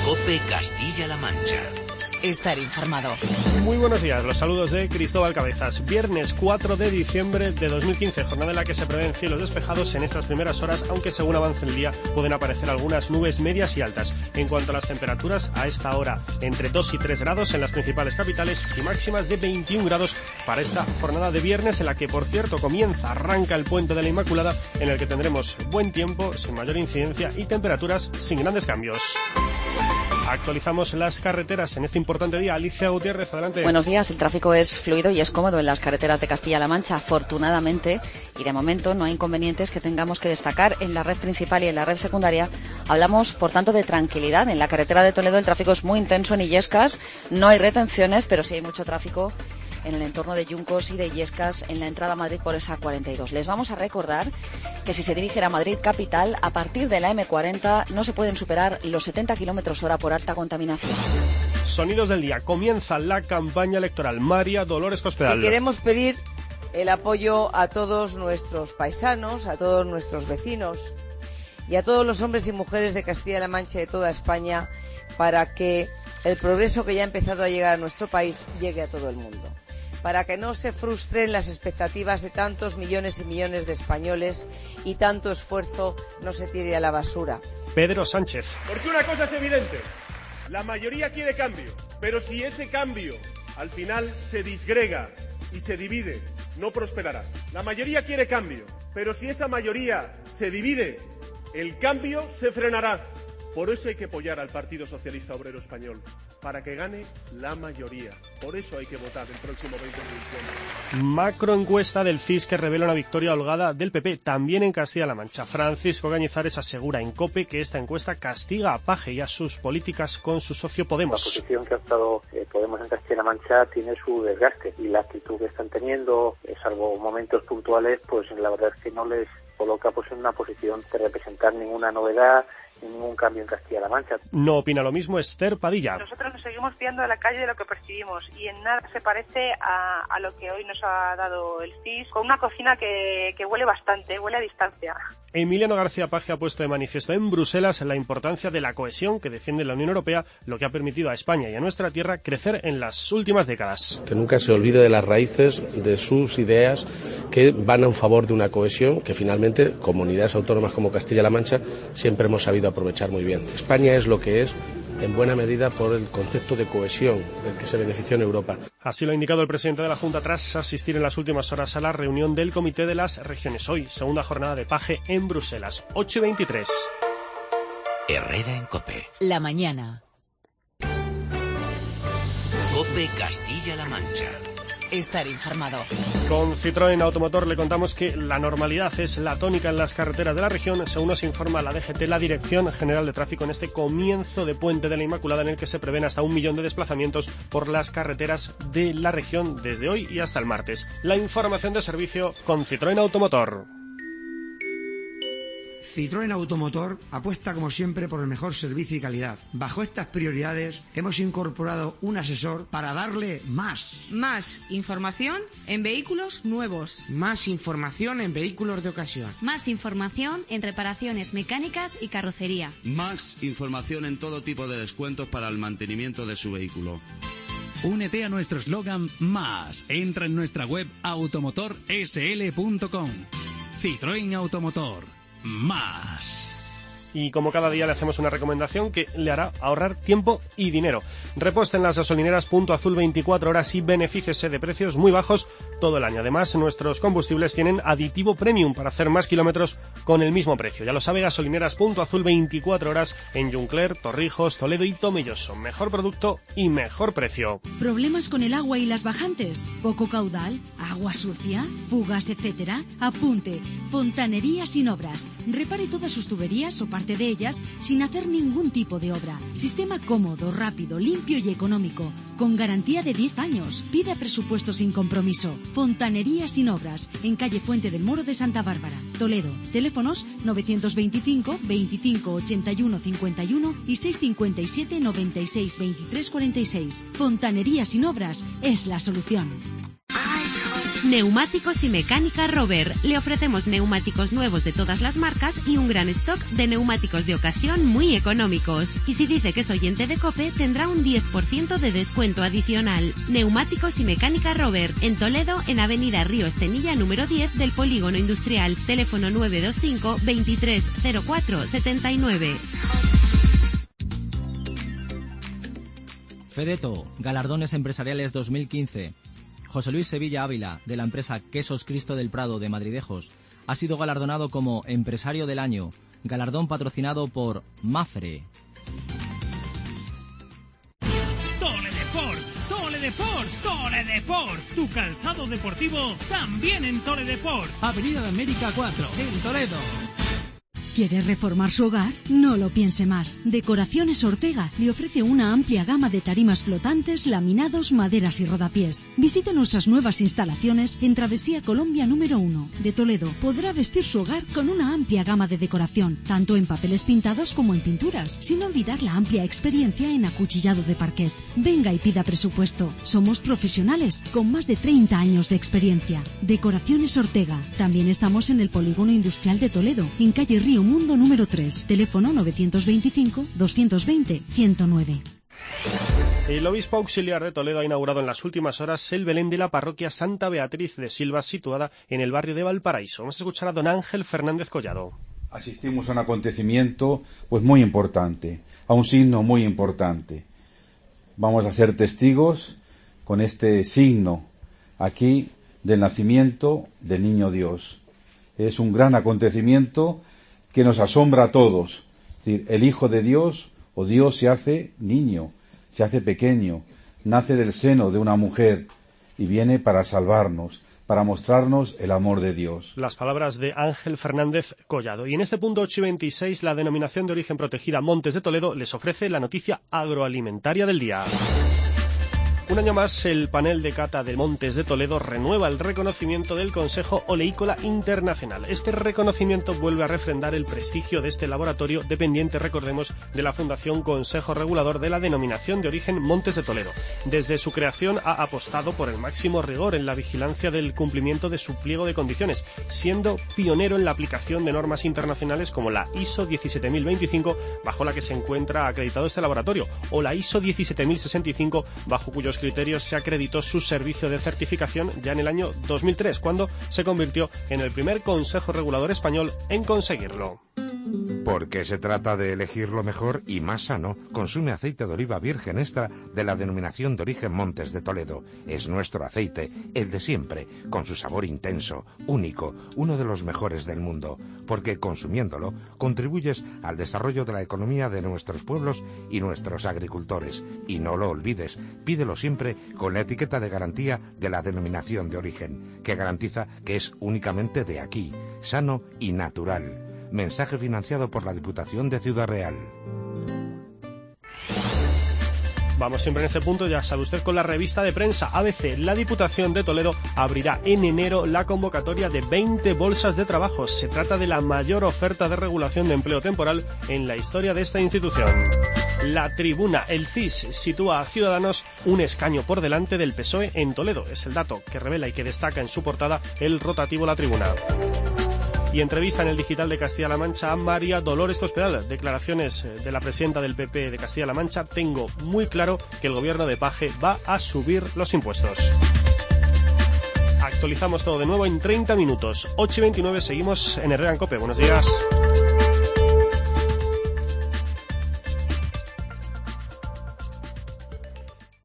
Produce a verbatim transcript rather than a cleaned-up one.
COPE Castilla-La Mancha. Estar informado. Muy buenos días, los saludos de Cristóbal Cabezas. Viernes cuatro de diciembre de dos mil quince, jornada en la que se prevén cielos despejados en estas primeras horas, aunque según avance el día pueden aparecer algunas nubes medias y altas. En cuanto a las temperaturas, a esta hora entre dos y tres grados en las principales capitales y máximas de veintiún grados para esta jornada de viernes, en la que, por cierto, comienza, arranca el Puente de la Inmaculada, en el que tendremos buen tiempo, sin mayor incidencia y temperaturas sin grandes cambios. Actualizamos las carreteras en este importante día. Alicia Gutiérrez, adelante. Buenos días. El tráfico es fluido y es cómodo en las carreteras de Castilla-La Mancha, afortunadamente, y de momento no hay inconvenientes que tengamos que destacar en la red principal y en la red secundaria. Hablamos, por tanto, de tranquilidad. En la carretera de Toledo el tráfico es muy intenso en Illescas, no hay retenciones, pero sí hay mucho tráfico en el entorno de Yuncos y de Illescas en la entrada a Madrid por esa cuarenta y dos. Les vamos a recordar que si se dirigen a Madrid capital, a partir de la eme cuarenta no se pueden superar los setenta kilómetros hora por alta contaminación. Sonidos del día. Comienza la campaña electoral. María Dolores Cospedal. Y queremos pedir el apoyo a todos nuestros paisanos, a todos nuestros vecinos y a todos los hombres y mujeres de Castilla-La Mancha y de toda España para que el progreso que ya ha empezado a llegar a nuestro país llegue a todo el mundo, para que no se frustren las expectativas de tantos millones y millones de españoles y tanto esfuerzo no se tire a la basura. Pedro Sánchez. Porque una cosa es evidente, la mayoría quiere cambio, pero si ese cambio al final se disgrega y se divide, no prosperará. La mayoría quiere cambio, pero si esa mayoría se divide, el cambio se frenará. Por eso hay que apoyar al Partido Socialista Obrero Español, para que gane la mayoría. Por eso hay que votar el próximo veinte de diciembre. Macroencuesta del C I S que revela una victoria holgada del P P, también en Castilla-La Mancha. Francisco Cañizares asegura en COPE que esta encuesta castiga a Paje y a sus políticas con su socio Podemos. La posición que ha optado eh, Podemos en Castilla-La Mancha tiene su desgaste, y la actitud que están teniendo, eh, salvo momentos puntuales, pues la verdad es que no les coloca pues en una posición de representar ninguna novedad, ningún cambio en Castilla-La Mancha. No opina lo mismo Esther Padilla. Nosotros nos seguimos fiando de la calle de lo que percibimos y en nada se parece a, a lo que hoy nos ha dado el C I S, con una cocina que, que huele bastante, huele a distancia. Emiliano García Paje ha puesto de manifiesto en Bruselas la importancia de la cohesión que defiende la Unión Europea, lo que ha permitido a España y a nuestra tierra crecer en las últimas décadas. Que nunca se olvide de las raíces de sus ideas que van a favor de una cohesión que finalmente comunidades autónomas como Castilla-La Mancha siempre hemos sabido aprovechar muy bien. España es lo que es en buena medida por el concepto de cohesión del que se benefició en Europa. Así lo ha indicado el presidente de la Junta tras asistir en las últimas horas a la reunión del Comité de las Regiones. Hoy, segunda jornada de Paje en Bruselas, ocho y veintitrés. Herrera en COPE. La mañana. COPE Castilla-La Mancha. Estar informado. Con Citroën Automotor le contamos que la normalidad es la tónica en las carreteras de la región, según nos informa la D G T, la Dirección General de Tráfico, en este comienzo de Puente de la Inmaculada, en el que se prevén hasta un millón de desplazamientos por las carreteras de la región desde hoy y hasta el martes. La información de servicio con Citroën Automotor. Citroën Automotor apuesta como siempre por el mejor servicio y calidad. Bajo estas prioridades hemos incorporado un asesor para darle más. Más información en vehículos nuevos. Más información en vehículos de ocasión. Más información en reparaciones mecánicas y carrocería. Más información en todo tipo de descuentos para el mantenimiento de su vehículo. Únete a nuestro eslogan Más. Entra en nuestra web automotor s l punto com. Citroën Automotor. Más. Y como cada día le hacemos una recomendación que le hará ahorrar tiempo y dinero. Reposte en las gasolineras Punto Azul veinticuatro horas y benefíciese de precios muy bajos todo el año. Además, nuestros combustibles tienen aditivo premium para hacer más kilómetros con el mismo precio. Ya lo sabe, gasolineras Punto Azul veinticuatro horas en Juncler, Torrijos, Toledo y Tomelloso. Mejor producto y mejor precio. ¿Problemas con el agua y las bajantes? ¿Poco caudal? ¿Agua sucia? ¿Fugas, etcétera? Apunte. Fontanería Sin Obras. Repare todas sus tuberías o parte de ellas sin hacer ningún tipo de obra. Sistema cómodo, rápido, limpio y económico, con garantía de diez años. Pida presupuesto sin compromiso. Fontanería Sin Obras, en calle Fuente del Moro de Santa Bárbara, Toledo. Teléfonos novecientos veinticinco, veinticinco, ochenta y uno, cincuenta y uno y seiscientos cincuenta y siete, noventa y seis, veintitrés, cuarenta y seis. Fontanería Sin Obras es la solución. Neumáticos y Mecánica Robert. Le ofrecemos neumáticos nuevos de todas las marcas y un gran stock de neumáticos de ocasión muy económicos. Y si dice que es oyente de COPE, tendrá un diez por ciento de descuento adicional. Neumáticos y Mecánica Robert. En Toledo, en Avenida Río Estenilla número diez del Polígono Industrial. Teléfono nueve dos cinco, veintitrés cero cuatro setenta y nueve. Fedeto, Galardones Empresariales dos mil quince. José Luis Sevilla Ávila, de la empresa Quesos Cristo del Prado de Madridejos, ha sido galardonado como Empresario del Año, galardón patrocinado por Mafre. Toledeport, Toledeport, Toledeport, tu calzado deportivo también en Toledeport. Avenida de América cuatro, en Toledo. ¿Quiere reformar su hogar? No lo piense más. Decoraciones Ortega le ofrece una amplia gama de tarimas flotantes, laminados, maderas y rodapiés. Visite nuestras nuevas instalaciones en Travesía Colombia número uno de Toledo. Podrá vestir su hogar con una amplia gama de decoración, tanto en papeles pintados como en pinturas, sin olvidar la amplia experiencia en acuchillado de parquet. Venga y pida presupuesto. Somos profesionales con más de treinta años de experiencia. Decoraciones Ortega. También estamos en el Polígono Industrial de Toledo, en calle Río Mundo número tres, teléfono novecientos veinticinco, doscientos veinte, ciento nueve. El obispo auxiliar de Toledo ha inaugurado en las últimas horas el Belén de la parroquia Santa Beatriz de Silva, situada en el barrio de Valparaíso. Vamos a escuchar a don Ángel Fernández Collado. Asistimos a un acontecimiento pues muy importante, a un signo muy importante. Vamos a ser testigos con este signo aquí del nacimiento del Niño Dios. Es un gran acontecimiento que nos asombra a todos. Es decir, el Hijo de Dios, o Dios, se hace niño, se hace pequeño, nace del seno de una mujer y viene para salvarnos, para mostrarnos el amor de Dios. Las palabras de Ángel Fernández Collado. Y en este punto ocho y veintiséis, la denominación de origen protegida Montes de Toledo les ofrece la noticia agroalimentaria del día. Un año más, el panel de cata de Montes de Toledo renueva el reconocimiento del Consejo Oleícola Internacional. Este reconocimiento vuelve a refrendar el prestigio de este laboratorio dependiente, recordemos, de la Fundación Consejo Regulador de la Denominación de Origen Montes de Toledo. Desde su creación ha apostado por el máximo rigor en la vigilancia del cumplimiento de su pliego de condiciones, siendo pionero en la aplicación de normas internacionales como la I S O diecisiete mil veinticinco, bajo la que se encuentra acreditado este laboratorio, o la I S O diecisiete mil sesenta y cinco, bajo cuyos criterios se acreditó su servicio de certificación ya en el año dos mil tres, cuando se convirtió en el primer consejo regulador español en conseguirlo. Porque se trata de elegir lo mejor y más sano, consume aceite de oliva virgen extra de la denominación de origen Montes de Toledo. Es nuestro aceite, el de siempre, con su sabor intenso, único, uno de los mejores del mundo, porque consumiéndolo contribuyes al desarrollo de la economía de nuestros pueblos y nuestros agricultores. Y no lo olvides, pídelo siempre con la etiqueta de garantía de la denominación de origen, que garantiza que es únicamente de aquí, sano y natural. Mensaje financiado por la Diputación de Ciudad Real. Vamos siempre en este punto, ya sabe usted, con la revista de prensa A B C. La Diputación de Toledo abrirá en enero la convocatoria de veinte bolsas de trabajo. Se trata de la mayor oferta de regulación de empleo temporal en la historia de esta institución. La Tribuna, el C I S, sitúa a Ciudadanos un escaño por delante del P S O E en Toledo. Es el dato que revela y que destaca en su portada el rotativo La Tribuna. Y entrevista en el Digital de Castilla-La Mancha a María Dolores Cospedal. Declaraciones de la presidenta del P P de Castilla-La Mancha. Tengo muy claro que el gobierno de Paje va a subir los impuestos. Actualizamos todo de nuevo en treinta minutos. ocho y veintinueve, seguimos en Herrera en COPE. Buenos días.